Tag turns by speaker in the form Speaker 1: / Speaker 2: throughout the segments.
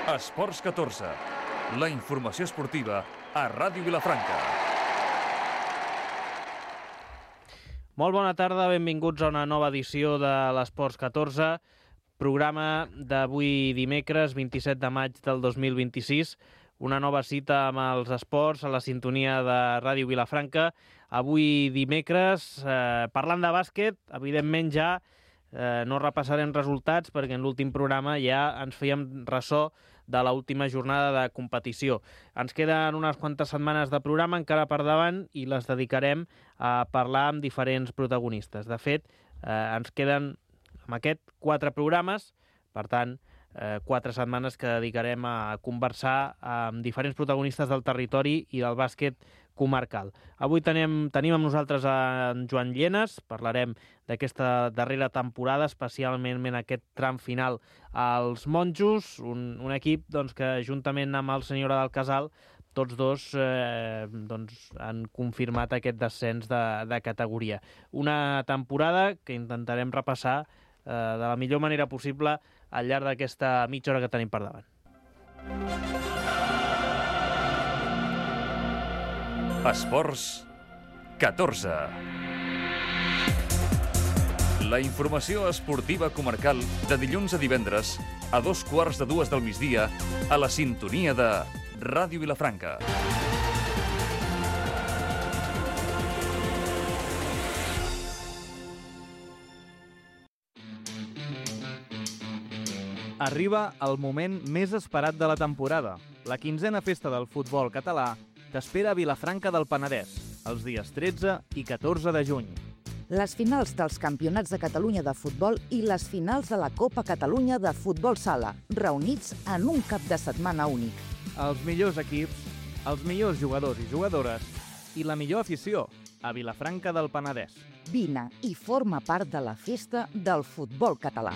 Speaker 1: Esports 14, la informació esportiva a Ràdio Vilafranca.
Speaker 2: Molt bona tarda, benvinguts a una nova edició de l'Esports 14, programa d'avui dimecres, 27 de maig del 2026, una nova cita amb els esports a la sintonia de Ràdio Vilafranca. Avui dimecres, parlant de bàsquet, evidentment ja no repassarem resultats perquè en l'últim programa ja ens fèiem ressò de l'última jornada de competició. Ens queden unes quantes setmanes de programa encara per davant i les dedicarem a parlar amb diferents protagonistes. De fet, ens queden amb aquest 4 programes, per tant, 4 setmanes que dedicarem a conversar amb diferents protagonistes del territori i del bàsquet comarcal. Avui tenim amb nosaltres en Joan Llenes, parlarem d'aquesta darrera temporada, especialment en aquest tram final als Monjos, un equip que juntament amb el Senyora del Casal tots dos han confirmat aquest descens de categoria. Una temporada que intentarem repassar de la millor manera possible al llarg d'aquesta mitja hora que tenim per davant.
Speaker 1: Esports 14. La informació esportiva comarcal de dilluns a divendres a 2:15 del migdia a la sintonia de Ràdio Vilafranca.
Speaker 3: Arriba el moment més esperat de la temporada. La 15a festa del futbol català t'espera a Vilafranca del Penedès, els dies 13 i 14 de juny.
Speaker 4: Les finals dels Campionats de Catalunya de futbol i les finals de la Copa Catalunya de futbol sala, reunits en un cap de setmana únic.
Speaker 3: Els millors equips, els millors jugadors i jugadores i la millor afició a Vilafranca del Penedès.
Speaker 4: Vine i forma part de la festa del futbol català.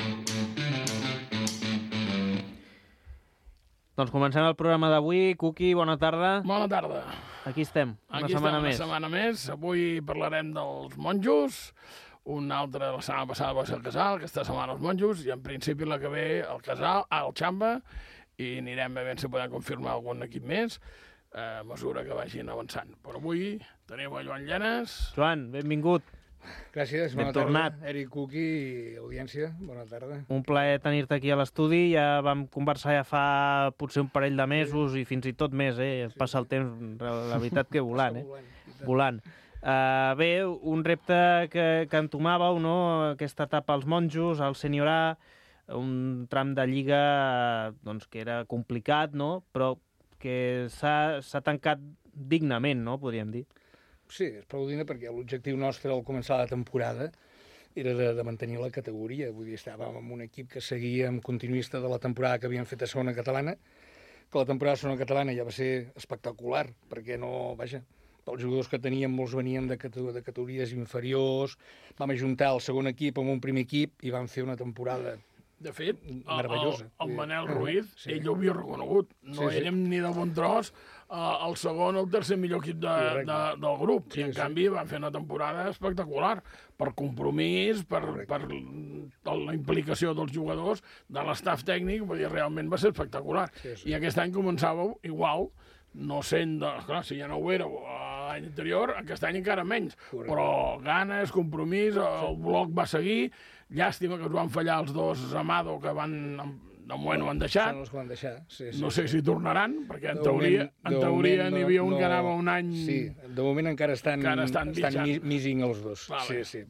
Speaker 2: Doncs comencem el programa d'avui. Cuqui, bona tarda.
Speaker 5: Bona tarda.
Speaker 2: Aquí estem, una setmana
Speaker 5: més. Avui parlarem dels Monjos, una altra, la setmana passada va ser el Casal, aquesta setmana els Monjos, i en principi la que ve el Casal, el Xamba, i anirem a veure si podem confirmar algun equip més a mesura que vagin avançant. Però avui tenim a Joan Llenes.
Speaker 2: Joan, benvingut.
Speaker 6: Gràcies, bona
Speaker 2: tornat.
Speaker 6: tarda. Eric, Cuqui i audiència, bona tarda.
Speaker 2: Un plaer tenir-te aquí a l'estudi. Ja vam conversar ja fa potser un parell de mesos i fins i tot més, Passa el temps, la veritat que volant, Volant. Bé, un repte que entomàveu, no?, aquesta etapa als Monjos, al Sènior A, un tram de lliga que era complicat, no?, però que s'ha tancat dignament, no?, podríem dir.
Speaker 6: Sí, és prou digne perquè l'objectiu nostre al començar la temporada era de mantenir la categoria. Vull dir, estàvem amb un equip que seguia amb continuista de la temporada que havíem fet a segona catalana, que la temporada de segona catalana ja va ser espectacular, perquè no, vaja, els jugadors que teníem molts venien de categories inferiors, vam ajuntar el segon equip amb un primer equip i vam fer una temporada
Speaker 5: de fet,
Speaker 6: meravellosa.
Speaker 5: El Manel Ruiz, ell ho havia reconegut. No érem ni de bon tros el segon o el tercer millor equip del grup. I en canvi van fer una temporada espectacular per compromís, per la implicació dels jugadors, de l'estaf tècnic, vull dir, realment va ser espectacular. I aquest any començàveu igual, no sent clar, si ja no ho éreu l'any anterior, aquest any encara menys. Però ganes, compromís, el bloc va seguir. Llàstima que us van fallar els dos Amado, que de moment ho han deixat.
Speaker 6: Són els que ho han deixat, sí.
Speaker 5: No sé si tornaran, perquè en teoria n'hi havia un que anava un any...
Speaker 6: Sí, de moment encara estan missing els dos. Sí.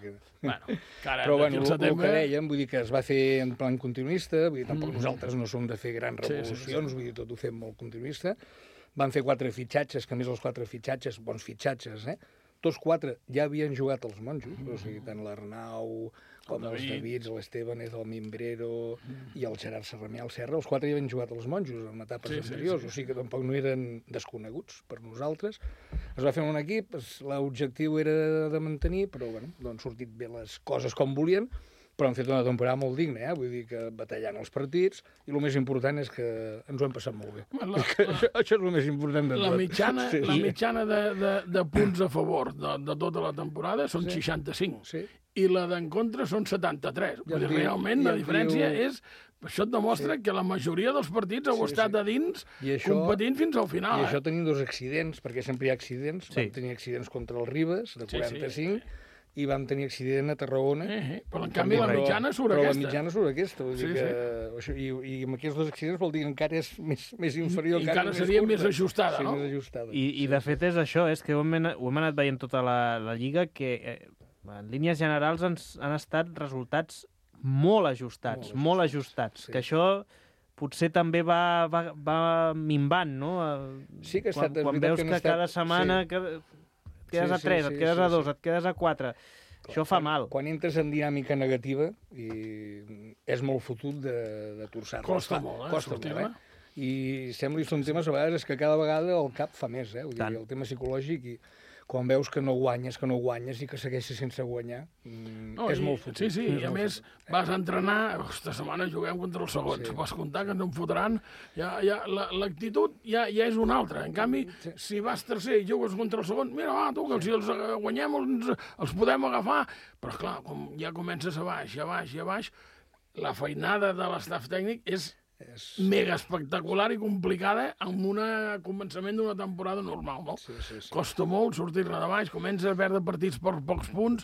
Speaker 6: Però bueno, el que dèiem, vull dir que es va fer en plan continuista, vull dir, tampoc nosaltres no som de fer grans revolucions, vull dir, tot ho fem molt continuista. Van fer 4 fitxatges, que a més els 4 fitxatges, bons fitxatges, Tots 4 ja havien jugat als Monjos, o sigui, tant l'Arnau com els Davids, l'Esteban, el Mimbrero i el Gerard Serramé al Serra, els 4 ja havien jugat als Monjos en etapes anteriors, o sigui que tampoc no eren desconeguts per nosaltres. Es va fer un equip, l'objectiu era de mantenir, però bueno, no han sortit bé les coses com volien, però hem fet una temporada molt digna, vull dir que batallant els partits, i el més important és que ens ho hem passat molt bé. Això és el més important de tot.
Speaker 5: La mitjana de punts a favor de tota la temporada són 65. Sí. I la d'en contra són 73. Realment la diferència és... Això et demostra que la majoria dels partits heu estat a dins competint fins al final.
Speaker 6: I això tenim 2 accidents, perquè sempre hi ha accidents. Vam tenir accidents contra el Ribes, de 45, i vam tenir accident a Tarragona.
Speaker 5: Però en canvi la mitjana surt aquesta.
Speaker 6: Però la mitjana surt aquesta. I amb aquests 2 accidents vol dir que encara és més inferior.
Speaker 5: I encara seria més ajustada, no?
Speaker 6: Més ajustada.
Speaker 2: I de fet és això, és que ho hem anat veient tota la Lliga, que en línies generals han estat resultats molt ajustats. Sí. Que això potser també va minvant, no?
Speaker 6: Sí que ha estat...
Speaker 2: Quan veus que cada setmana quedes a 3, et quedes a 2, et quedes a 4... Això fa mal.
Speaker 6: Quan entres en dinàmica negativa, és molt fotut de torçar-la.
Speaker 5: Costa molt,
Speaker 6: sortir-la. I sembla que són temes, a vegades, que cada vegada el cap fa més, Vull dir, el tema psicològic... Quan veus que no guanyes i que segueixes sense guanyar, és molt fotut.
Speaker 5: Sí, i a més vas a entrenar, esta setmana juguem contra els segons, vas comptar que ens en fotran, l'actitud ja és una altra. En canvi, si vas tercer i jugues contra el segon, mira, que si els guanyem els podem agafar. Però, clar, com ja comences a baix, la feinada de l'estaf tècnic és mega espectacular i complicada amb un començament d'una temporada normal, no?
Speaker 6: Sí.
Speaker 5: Costa molt sortir-ne de baix, comença a perdre partits per pocs punts,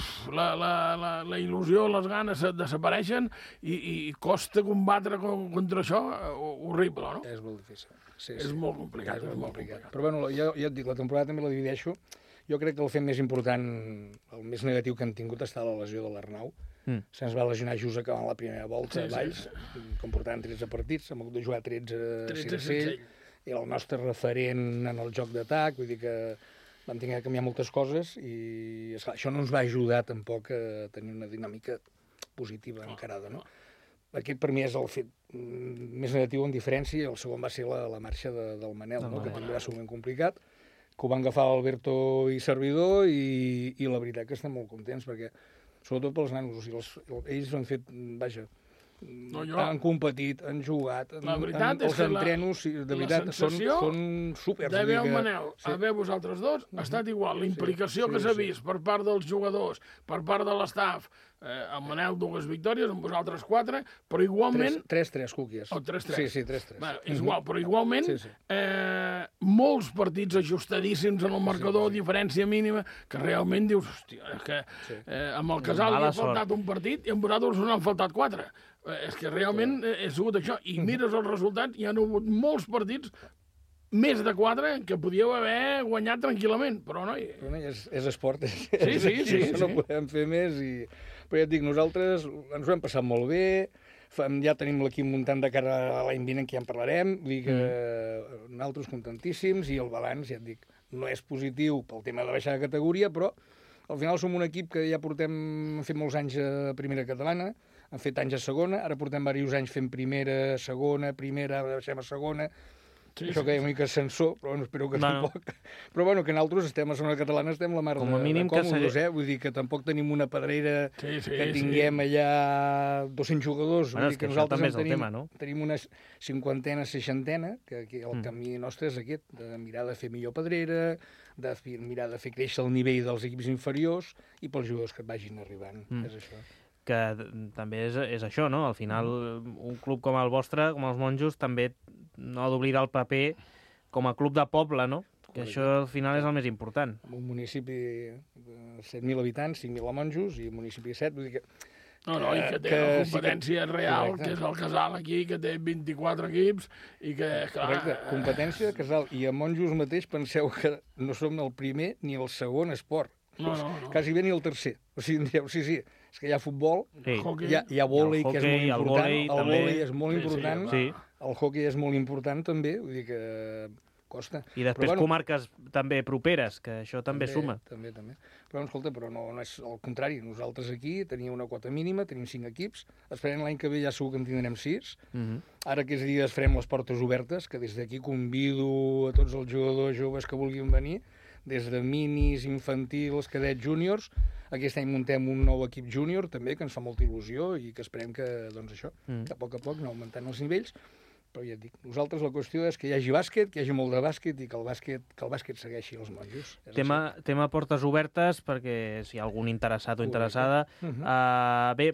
Speaker 5: la il·lusió, les ganes desapareixen i costa combatre contra això horrible, no?
Speaker 6: És molt difícil.
Speaker 5: És molt complicat.
Speaker 6: Però bueno, jo et dic, la temporada també la divideixo. Jo crec que el fet més important, el més negatiu que hem tingut està la lesió de l'Arnau. Se'ns va lesionar just acabant la primera volta a Valls, com portaven 13 partits, hem hagut de jugar 13 sense ell, era el nostre referent en el joc d'atac, vull dir que vam haver de canviar moltes coses i esclar, això no ens va ajudar tampoc a tenir una dinàmica positiva encarada, no? Aquest per mi és el fet més negatiu en diferència, i el segon va ser la marxa del Manel, no? Que també va ser un moment complicat, que ho van agafar Alberto i servidor, i la veritat que estem molt contents, perquè sobretot pels nanos, o sigui, ells han fet, vaja, han competit, han jugat, els entrenos, de veritat, són súper.
Speaker 5: D'haver el Manel, haver vosaltres dos, ha estat igual. La implicació que s'ha vist per part dels jugadors, per part de l'estaf, el Manel 2 victòries, amb vosaltres 4, però igualment...
Speaker 6: 3-3, Cúquies.
Speaker 5: O 3-3.
Speaker 6: Sí, 3-3.
Speaker 5: És igual, però igualment molts partits ajustadíssims en el marcador, diferència mínima, que realment dius, hòstia, és que amb el Casal li ha faltat un partit i amb vosaltres n'han faltat 4. És que realment ha sigut això. I mires els resultats, hi ha hagut molts partits, més de 4, que podíeu haver guanyat tranquil·lament, però no...
Speaker 6: És esport,
Speaker 5: sí.
Speaker 6: No podem fer més. Però ja et dic, nosaltres ens ho hem passat molt bé, ja tenim l'equip muntant de cara a l'any vinent, que ja en parlarem, vull dir que nosaltres contentíssims, i el balanç, ja et dic, no és positiu pel tema de baixar de categoria, però al final som un equip que ja hem fet molts anys a primera catalana, hem fet anys a segona, ara portem diversos anys fent primera, segona, ara baixem a segona. Això que hi ha una mica ascensor, però espero que tampoc. Però bueno, que nosaltres estem a segona catalana, estem la mar de còmodes, vull dir que tampoc tenim una pedrera que tinguem allà 200 jugadors.
Speaker 2: Bueno, és que això també és el tema, no?
Speaker 6: Tenim una 50ena, 60ena, que el camí nostre és aquest, de mirar de fer millor pedrera, de mirar de fer créixer el nivell dels equips inferiors i pels jugadors que et vagin arribant. És això.
Speaker 2: Que també és això, no? Al final, un club com el vostre, com els Monjos, també no ha d'oblidar el paper com a club de poble, no? Que això al final és el més important.
Speaker 6: Un municipi de 7.000 habitants, 5.000 a Monjos, i un municipi de 7, vull dir que...
Speaker 5: i que té la competència real, que és el Casal aquí, que té 24 equips, i que...
Speaker 6: Correcte, competència, Casal. I a Monjos mateix penseu que no som el primer ni el segon esport.
Speaker 5: No.
Speaker 6: Quasi bé ni el tercer. O sigui, sí, és que hi ha futbol, hi ha vòlei, que és molt important, el vòlei és molt important, el hoquei és molt important també, vull dir que costa.
Speaker 2: I després comarques també properes, que això també suma.
Speaker 6: També. Però escolta, no és el contrari. Nosaltres aquí teníem una quota mínima, tenim 5 equips, esperem l'any que ve ja segur que en tindrem 6. Ara aquests dies farem les portes obertes, que des d'aquí convido a tots els jugadors joves que vulguin venir, des de minis, infantils, cadets, júniors, Aquest any muntem un nou equip júnior, també, que ens fa molta il·lusió i que esperem que, doncs això, que a poc anar augmentant els nivells. Però ja et dic, nosaltres la qüestió és que hi hagi bàsquet, que hi hagi molt de bàsquet i que el bàsquet segueixi els monjos.
Speaker 2: Tema portes obertes, perquè si hi ha algun interessat o interessada... Bé,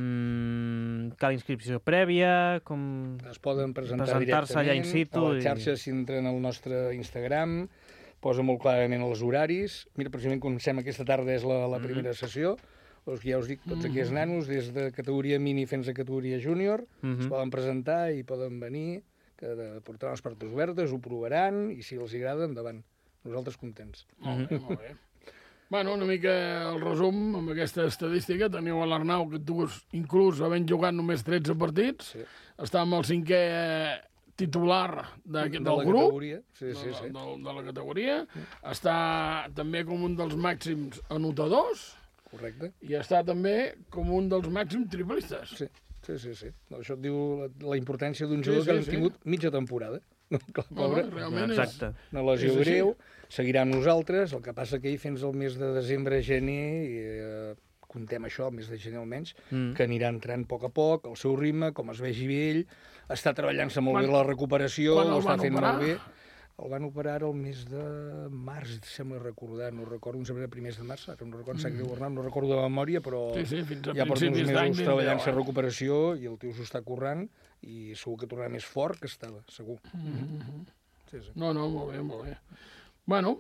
Speaker 2: cal inscripció prèvia, com...
Speaker 6: Es poden
Speaker 2: presentar-se allà in situ.
Speaker 6: A les xarxes, si entren al nostre Instagram, posa molt clarament els horaris. Mira, precisament comencem aquesta tarda, és la primera sessió. Doncs ja us dic, tots aquests nanos, des de categoria mini fins a categoria júnior, es poden presentar i poden venir, que portaran les portes obertes, ho provaran, i si els agrada, endavant. Nosaltres contents.
Speaker 5: Molt bé. Bueno, una mica el resum, amb aquesta estadística, teniu a l'Arnau, que tu, inclús havent jugat només 13 partits, està amb el 5è titular del grup, de la categoria, està també com un dels màxims anotadors,
Speaker 6: correcte.
Speaker 5: I està també com un dels màxims triplistes.
Speaker 6: Sí. Això et diu la importància d'un jugador que han tingut mitja temporada. Pobre,
Speaker 5: realment
Speaker 2: exacte.
Speaker 6: Una lesió greu, seguirà amb nosaltres, el que passa que fins al mes de desembre, gener, contem això, el mes de gener almenys, que anirà entrant a poc, al seu ritme, com es vegi bé ell, està treballant-se molt bé la recuperació, ho està fent molt bé. El van operar el mes de març, sembla recordar, no recordo, em sembla primers de març, ara no recordo de memòria, però ja porta uns mesos treballant-se recuperació i el tio s'ho està currant i segur que tornarà més fort que estava, segur.
Speaker 5: No, molt bé. Bueno,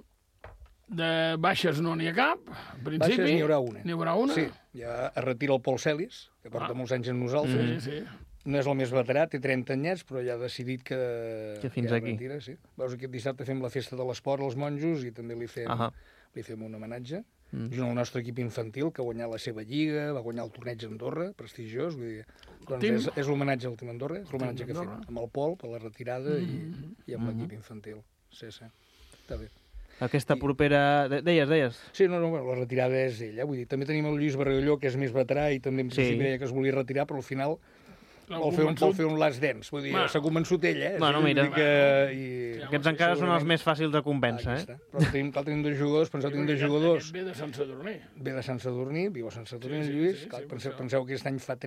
Speaker 5: de baixes no n'hi ha cap, en principi.
Speaker 6: Baixes n'hi haurà una.
Speaker 5: N'hi haurà una?
Speaker 6: Sí, ja es retira el Pol Celis, que porta molts anys amb nosaltres.
Speaker 5: Sí.
Speaker 6: No és el més veterà, té 30 anyets, però ja ha decidit que
Speaker 2: fins aquí.
Speaker 6: Retira, sí. Veus, aquest dissabte fem la festa de l'esport als monjos i també li fem un homenatge. Junt al nostre equip infantil, que ha guanyat la seva lliga, va guanyar el torneig a Andorra, prestigiós. Vull dir, doncs és l'homenatge al Team Andorra, és l'homenatge que fem amb el Pol, per la retirada i amb l'equip infantil. Sí, està bé.
Speaker 2: Aquesta propera... Deies?
Speaker 6: Sí, no, la retirada és ella. Vull dir, també tenim el Lluís Bargalló, que és més veterà i també en principi deia que es volia retirar, però al final vol fer un last dance. Vull dir, s'ha convençut ella,
Speaker 2: Bueno, mira, aquests encara són els més fàcils de convèncer,
Speaker 6: Però tenim dos jugadors, penseu, tenim dos jugadors.
Speaker 5: Ve de Sant Sadurní.
Speaker 6: Ve de Sant Sadurní, viu a Sant Sadurní, el Lluís. Penseu que aquest any fa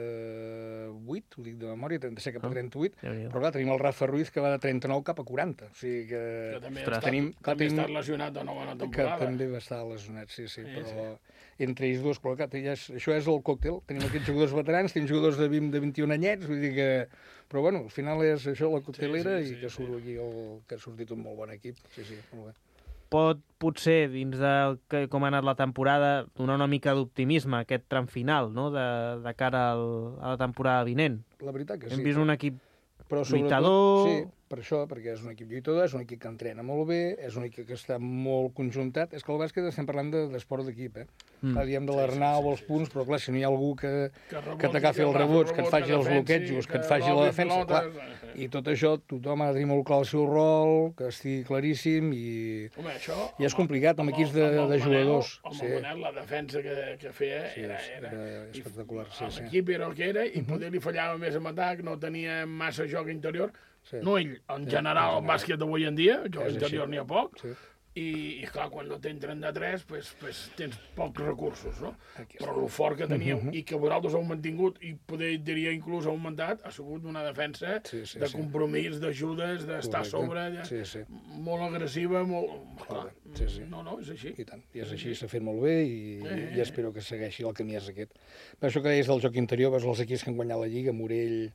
Speaker 6: 38, ho dic de memòria, 37 cap a 38, però clar, tenim el Rafa Ruiz, que va de 39 cap a 40. O sigui que...
Speaker 5: també ha estat lesionat de nova temporada.
Speaker 6: Que també va estar lesionat, sí, però... Entre ells dos, però clar, això és el còctel. Tenim aquests jugadors veterans, tenim jugadors de 21 anyets, vull dir que... Però bueno, al final és això, la coctelera, i que surt aquí que ha sortit un molt bon equip. Sí, molt bé.
Speaker 2: Potser, dins de com ha anat la temporada, donar una mica d'optimisme, aquest tram final, no?, de cara a la temporada vinent.
Speaker 6: La veritat que sí.
Speaker 2: Hem vist un equip
Speaker 6: lluitador... Sí, per això, perquè és un equip lluitador, és un equip que entrena molt bé, és un equip que està molt conjuntat. És que el bàsquet estem parlant d'esport d'equip, Diem de l'Arnau, els punts, però clar, si no hi ha algú que t'agafi els rebots, que et faci els bloquejos, que et faci la defensa, clar. I tot això, tothom ha de tenir molt clar el seu rol, que estigui claríssim, i és complicat amb equips de jugadors.
Speaker 5: Amb el Manel, la defensa que feia era
Speaker 6: espectacular.
Speaker 5: L'equip era el que era, i poder li fallava més en atac, no tenia massa joc interior. No ell, en general, el bàsquet d'avui en dia, joc interior n'hi ha poc, i clar, quan no t'entren de 3, pues tens pocs recursos, no? Però el fort que teníem, i que vosaltres heu mantingut, i poder, diria, inclús augmentat, ha sigut una defensa de compromís, d'ajudes, d'estar a sobre, molt agressiva, molt... No, és així.
Speaker 6: I tant, i és així, s'ha fet molt bé, i espero que segueixi el camí és aquest. Per això que deies del joc interior, veus els equips que han guanyat la Lliga, Morell,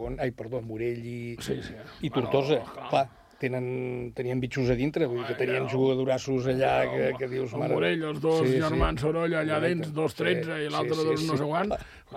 Speaker 6: Morell i Tortosa, clar. Tenien bitxos a dintre, vull dir que tenien jugadorassos allà que dius...
Speaker 5: El Morell, els dos germans Sorolla allà dents, 2-13, i l'altre dos no sé quant.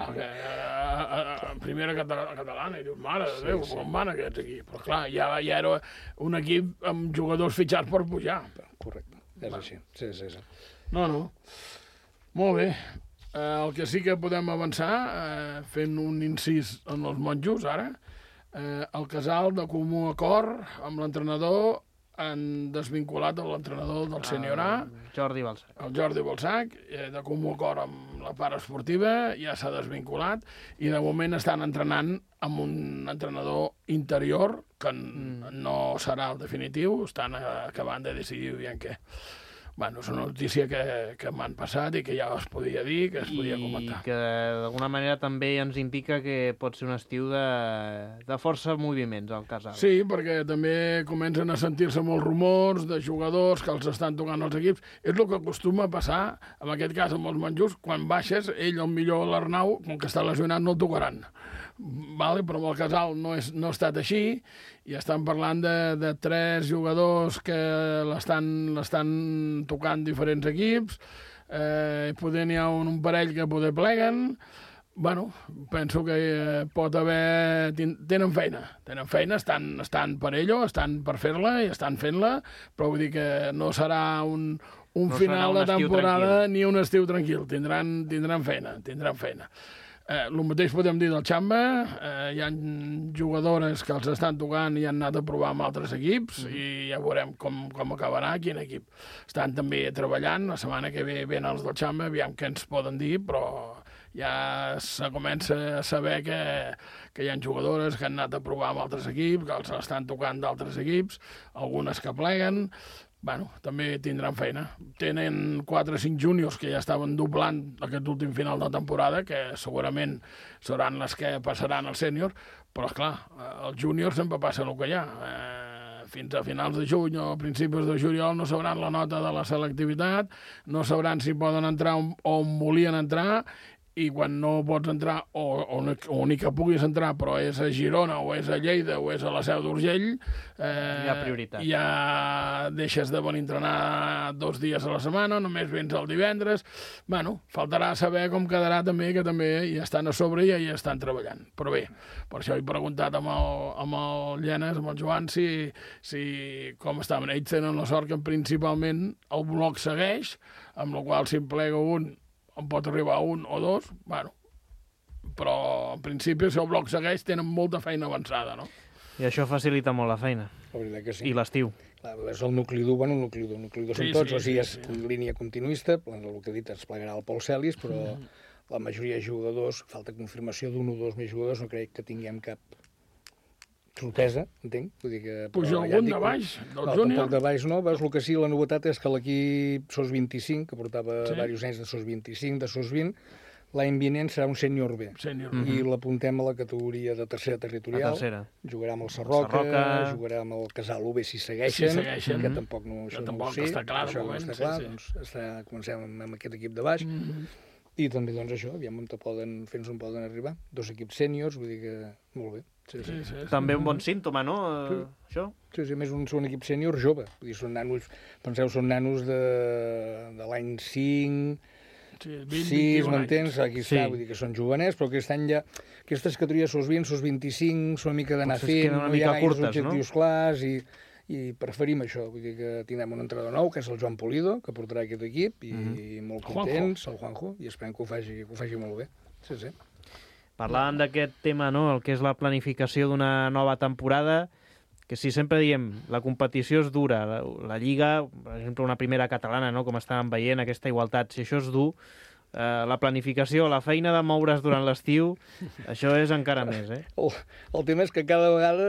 Speaker 5: Primera catalana, i dius, mare de Déu, com van aquests aquí? Però clar, ja era un equip amb jugadors fitxats per pujar.
Speaker 6: Correcte, és així, sí.
Speaker 5: No. Molt bé. El que sí que podem avançar, fent un incís en els monjos, ara, el casal de comú acord amb l'entrenador han desvinculat l'entrenador del Sènior A,
Speaker 2: Jordi Balsac.
Speaker 5: El Jordi Balsac, de comú acord amb la part esportiva, ja s'ha desvinculat, i de moment estan entrenant amb un entrenador interior, que no serà el definitiu, estan acabant de decidir bien què. Bueno, és una notícia que m'han passat i que ja es podia dir, que es podia comentar.
Speaker 2: I que d'alguna manera també ens indica que pot ser un estiu de força moviments al Casal.
Speaker 5: Sí, perquè també comencen a sentir-se molts rumors de jugadors que els estan tocant els equips. És el que acostuma a passar, en aquest cas amb els Manjús, quan baixes, ell, el millor l'Arnau, com que està lesionat, no el tocaran. Vale, però amb el Casal no ha estat així, i estan parlant de 3 jugadors que l'estan tocant diferents equips, poder n'hi ha un parell que poder pleguen. Bueno, penso que pot haver... Tenen feina, estan per ello, estan per fer-la i estan fent-la, però vull dir que no serà un final de temporada ni un estiu tranquil. Tindran feina. El mateix podem dir del Xamba, hi ha jugadores que els estan tocant i han anat a provar amb altres equips i ja veurem com acabarà, quin equip. Estan també treballant, la setmana que ve venen els del Xamba, aviam què ens poden dir, però ja se comença a saber que hi ha jugadores que han anat a provar amb altres equips, que els estan tocant d'altres equips, algunes que pleguen. Bueno, també tindran feina. Tenen 4 o 5 júniors que ja estaven doblant aquest últim final de temporada, que segurament seran les que passaran als sèniors, però, esclar, els júniors sempre passa el que hi ha. Fins a finals de juny o a principis de juliol no sabran la nota de la selectivitat, no sabran si poden entrar on volien entrar, i quan no pots entrar, o ni que puguis entrar, però és a Girona, o és a Lleida, o és a la Seu d'Urgell,
Speaker 2: hi ha prioritat.
Speaker 5: Ja deixes de venir a entrenar 2 dies a la setmana, només vens el divendres. Bueno, faltarà saber com quedarà també, que també hi estan a sobre i hi estan treballant. Però bé, per això he preguntat amb el Llenes, amb el Joan, si com estaven. Ells tenen la sort que principalment el bloc segueix, amb la qual si en plega un en pot arribar 1 o 2, bueno, però en principi si el bloc segueix tenen molta feina avançada, no?
Speaker 2: I això facilita molt la feina.
Speaker 6: La veritat que sí.
Speaker 2: I l'estiu.
Speaker 6: Clar, és el nucli dur, bueno, el nucli dur són tots, o sigui, és línia continuista, el que he dit, es plegarà el Pol Celis, però la majoria de jugadors, falta confirmació d'1 o 2 més jugadors, no crec que tinguem cap sorpresa, entenc. Vull dir que...
Speaker 5: Puja algun de baix, del júnior?
Speaker 6: Tampoc de baix no, veus, el que sí, la novetat és que l'equip SOS 25, que portava diversos anys de SOS 25, de SOS 20, l'any vinent serà un sènior B. I l'apuntem a la categoria de tercera territorial. Jugarà amb el Sarroca, jugarà amb el Casal UB si segueixen, que tampoc no ho sé.
Speaker 5: Tampoc està clar, de moment.
Speaker 6: Doncs comencem amb aquest equip de baix. I també, doncs, això, aviam fins on poden arribar. 2 equips sèniors, vull dir que molt bé.
Speaker 5: Sí.
Speaker 2: També un bon símptoma, no? Això?
Speaker 6: Sí, a més, un equip sènior jove. Vull dir, són nanos, penseu, són nanos de l'any 5... 6, m'entens? Aquí està, vull dir que són jovenets, però aquest any ja... Aquestes categories SOS 20, SOS 25, són una mica d'anar fent, no hi ha gaires objectius clars i preferim això. Vull dir que tindrem un entrenador nou, que és el Joan Polido, que portarà aquest equip, i molt contents, el Juanjo, i esperem que ho faci molt bé. Sí.
Speaker 2: Parlàvem d'aquest tema, no?, el que és la planificació d'una nova temporada, que si sempre diem, la competició és dura, la Lliga, per exemple, una primera catalana, no?, com estàvem veient, aquesta igualtat, si això és dur, la planificació, la feina de moure's durant l'estiu, això és encara més, eh?
Speaker 6: El tema és que cada vegada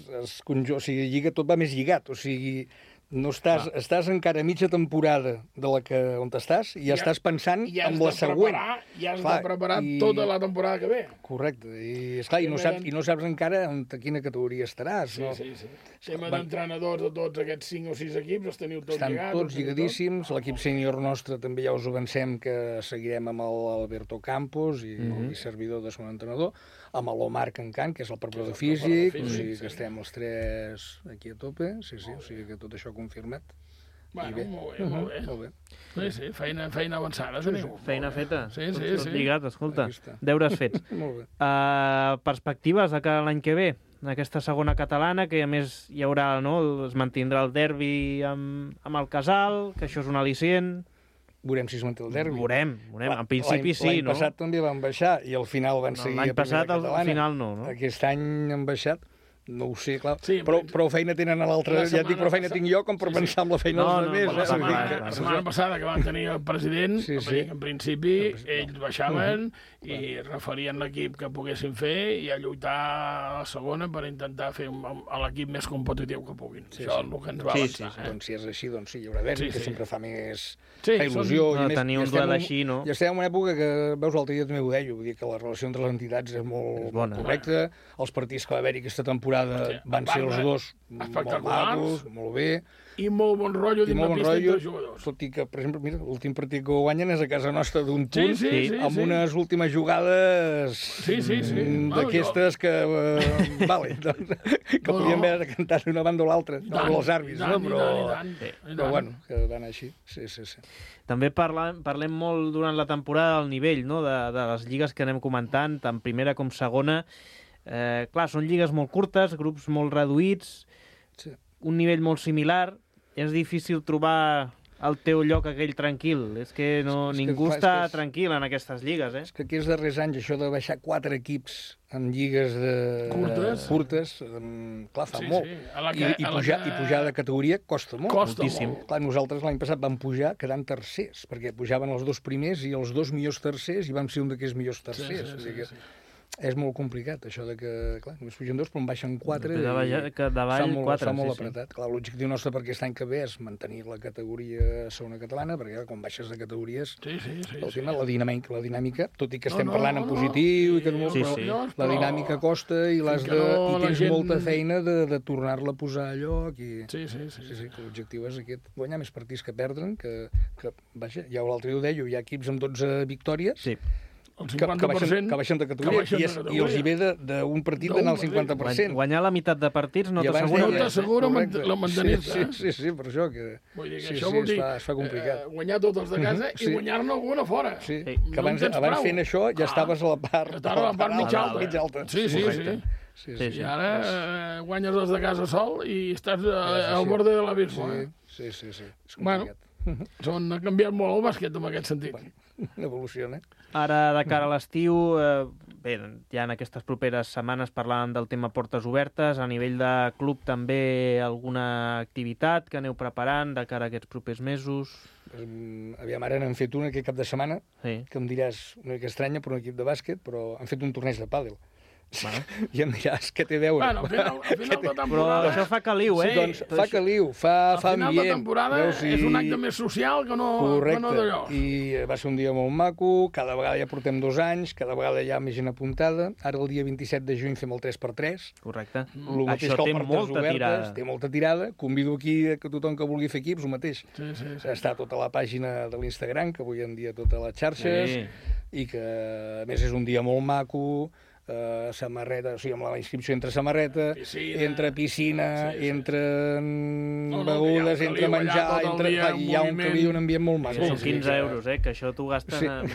Speaker 6: Lliga tot va més lligat, o sigui... No estàs encara a mitja temporada de la que on estàs i ja estàs pensant en la següent.
Speaker 5: Ja has de preparar tota la temporada que ve.
Speaker 6: Correcte. I, esclar, i no saps encara a quina categoria estaràs.
Speaker 5: Sí. Tema d'entrenadors de tots aquests 5 o 6 equips, els teniu tots lligats.
Speaker 6: Estan tots lligadíssims. L'equip sènior nostre també ja us avancem que seguirem amb l'Alberto Campos i el servidor de son entrenador, amb l'Omar Cancan, que és el preparador físic, o sigui que estem els 3 aquí a tope, o sigui que tot això confirmat.
Speaker 5: Bueno, molt bé. Sí, feina avançada, teniu.
Speaker 2: Feina feta.
Speaker 5: Sí.
Speaker 2: Tot lligat, escolta. Deures fets.
Speaker 6: Molt bé.
Speaker 2: Perspectives de cara a l'any que ve, en aquesta segona catalana, que a més hi haurà, no?, es mantindrà el derbi amb el Casal, que això és un al·licient.
Speaker 6: Veurem si es manté el derbi.
Speaker 2: Veurem. En principi sí, no?
Speaker 6: L'any passat també van baixar i al final van seguir a primera catalana.
Speaker 2: L'any passat al final no?
Speaker 6: Aquest any han baixat. no ho sé, clar. Sí, prou feina tenen a l'altre. Ja et dic, prou feina tinc jo com per pensar en la feina dels altres.
Speaker 5: La setmana passada que van tenir el president, en principi, ells baixaven i referien l'equip que poguessin fer i a lluitar a la segona per intentar fer l'equip més competitiu que puguin. Això és el que ens va avançar.
Speaker 6: Doncs si és així, doncs sí, hi haurà d'haver, que sempre fa més il·lusió.
Speaker 2: Tenir un duel així, no?
Speaker 6: Ja estem en una època que, veus, l'altre dia també ho deia, vull dir que la relació entre les entitats és molt correcta, els partits que va haver-hi aquesta temporada van ser els dos molt macos, molt bé.
Speaker 5: I molt bon rotllo dins la pista entre els jugadors.
Speaker 6: Tot i que, per exemple, mira, l'últim partit que guanyen és a casa nostra d'un punt, amb unes últimes jugades d'aquestes que, que podien haver cantat d'una banda o l'altra, els àrbits, però bueno, que van així.
Speaker 2: També parlem molt durant la temporada del nivell de les lligues que anem comentant, tant primera com segona. Clar, són lligues molt curtes, grups molt reduïts, un nivell molt similar. És difícil trobar el teu lloc aquell tranquil. És que ningú està tranquil en aquestes lligues.
Speaker 6: És que aquests darrers anys, això de baixar 4 equips en lligues curtes, clar, fa molt. I pujar de categoria costa molt.
Speaker 5: Moltíssim.
Speaker 6: Clar, nosaltres l'any passat vam pujar quedant tercers, perquè pujaven els 2 primers i els 2 millors tercers i vam ser un d'aquests millors tercers. És molt complicat, això de que, clar, només pugen 2, però en baixen 4 fa molt apretat. Clar, l'objectiu nostre per aquest any que ve és mantenir la categoria segona catalana, perquè quan baixes de categories, la dinàmica, tot i que estem parlant en positiu, però la dinàmica costa i tens molta feina de tornar-la a posar a lloc. L'objectiu és aquest, guanyar més partits que perdre'n, que vaja, ja l'altre dia ho deia, hi ha equips amb 12 victòries,
Speaker 5: el 50%
Speaker 6: que baixen de categoria i els hi ve d'un partit d'anar al 50%.
Speaker 2: Guanyar la meitat de partits no t'assegura.
Speaker 5: No t'assegura la mantenir-te.
Speaker 6: Sí, per això que...
Speaker 5: Vull dir que això vol dir
Speaker 6: es fa complicat.
Speaker 5: Guanyar tots els de casa i guanyar-ne alguna fora.
Speaker 6: Sí, que abans fent això ja estaves a la part mig alta.
Speaker 5: Sí. I ara guanyes els de casa sol i estàs al borde de l'abisme.
Speaker 6: Sí, és complicat.
Speaker 5: Ha canviat molt el bàsquet en aquest sentit.
Speaker 6: Evoluciona.
Speaker 2: Ara, de cara a l'estiu, bé, ja en aquestes properes setmanes parlàvem del tema portes obertes. A nivell de club també alguna activitat que aneu preparant de cara a aquests propers mesos?
Speaker 6: Aviam, ara n'han fet una aquest cap de setmana, que em diràs una mica estranya per un equip de bàsquet, però han fet un torneig de pàdel. I em diràs, què té a veure?
Speaker 5: Al final de temporada...
Speaker 2: Però això fa caliu,
Speaker 6: Sí, doncs fa caliu, fa ambient.
Speaker 5: Al final de temporada és un acte més social que no d'allò.
Speaker 6: I va ser un dia molt maco, cada vegada ja portem 2 anys, cada vegada hi ha més gent apuntada. Ara el dia 27 de juny fem el 3x3.
Speaker 2: Correcte.
Speaker 6: Això té molta tirada. Té molta tirada. Convido aquí que tothom que vulgui fer equips, el mateix. Està tota la pàgina de l'Instagram, que avui en dia totes les xarxes, i que a més és un dia molt maco, samarreta, o sigui, amb la inscripció entre samarreta, entre piscina, entre begudes, entre menjar, hi ha un ambient molt maco.
Speaker 2: Són 15 euros, que això t'ho gasten en...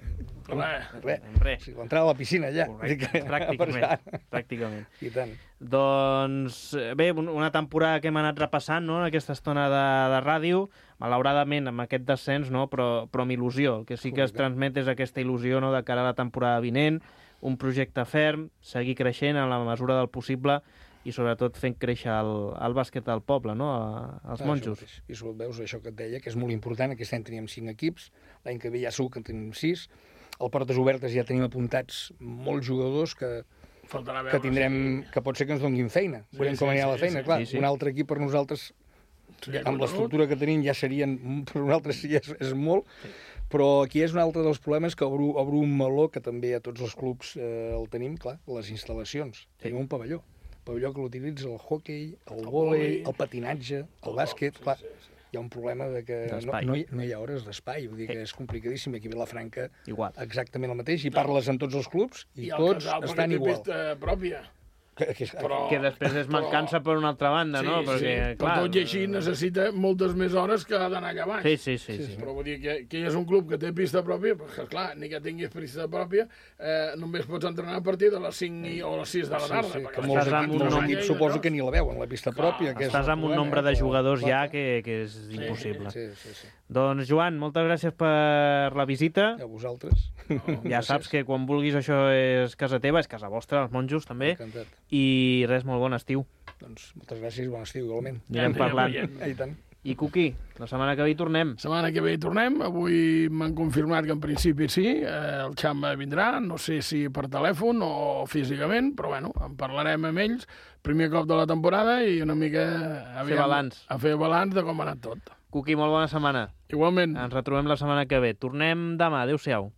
Speaker 6: Res. L'entrada a la piscina, ja.
Speaker 2: Pràcticament.
Speaker 6: I tant.
Speaker 2: Doncs bé, una temporada que hem anat repassant, no?, en aquesta estona de ràdio, malauradament amb aquest descens, no?, però amb il·lusió. El que sí que es transmet és aquesta il·lusió, no?, de cara a la temporada vinent, un projecte ferm, seguir creixent en la mesura del possible i sobretot fent créixer el bàsquet del poble, no?, els monjos.
Speaker 6: I veus això que et deia, que és molt important. Aquest any teníem 5 equips, l'any que ve ja segur que en tenim 6. Al Portes Obertes ja tenim apuntats molts jugadors que tindrem, que pot ser que ens donguin feina. Veurem com anirà la feina. Clar, un altre equip per nosaltres, amb l'estructura que tenim, ja serien, per nosaltres ja és molt, però aquí és un altre dels problemes que obro un meló que també a tots els clubs el tenim, clar, les instal·lacions. Tenim un pavelló que l'utilitza el hoquei, el vòlei, el patinatge, el bàsquet, clar. Hi ha un problema de que no hi ha hores d'espai, vull dir que és complicadíssim. Aquí a Vilafranca exactament el mateix, i parles amb tots els clubs i tots estan igual.
Speaker 5: I el casal perquè té pista pròpia.
Speaker 2: Que després es mancança per una altra banda, no? Perquè,
Speaker 5: però tot i així necessita moltes més hores que d'anar allà baix.
Speaker 2: Sí.
Speaker 5: Però vull dir que hi és un club que té pista pròpia, perquè clar, ni que tinguis pista pròpia, només pots entrenar a partir de les 5 o les 6 de la tarda.
Speaker 6: Que molts equips suposo que ni la veuen, la pista pròpia.
Speaker 2: Estàs amb un nombre de jugadors ja que és impossible. Doncs, Joan, moltes gràcies per la visita.
Speaker 6: A vosaltres.
Speaker 2: Ja saps que quan vulguis això és casa teva, és casa vostra, els monjos també.
Speaker 6: Encantat.
Speaker 2: I res, molt bon estiu.
Speaker 6: Doncs moltes gràcies, bon estiu, igualment.
Speaker 2: Anirem parlant.
Speaker 6: I tant.
Speaker 2: I Cuqui, la setmana que ve hi tornem.
Speaker 5: Setmana que ve hi tornem. Avui m'han confirmat que en principi sí, el Xamba vindrà, no sé si per telèfon o físicament, però bueno, en parlarem amb ells, primer cop de la temporada i una mica a fer balanç de com ha anat tot.
Speaker 2: Cuqui, molt bona setmana.
Speaker 5: Igualment.
Speaker 2: Ens retrobem la setmana que ve. Tornem demà. Adéu-siau.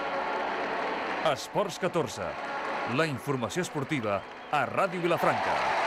Speaker 1: Esports 14. La informació esportiva a Ràdio Vilafranca.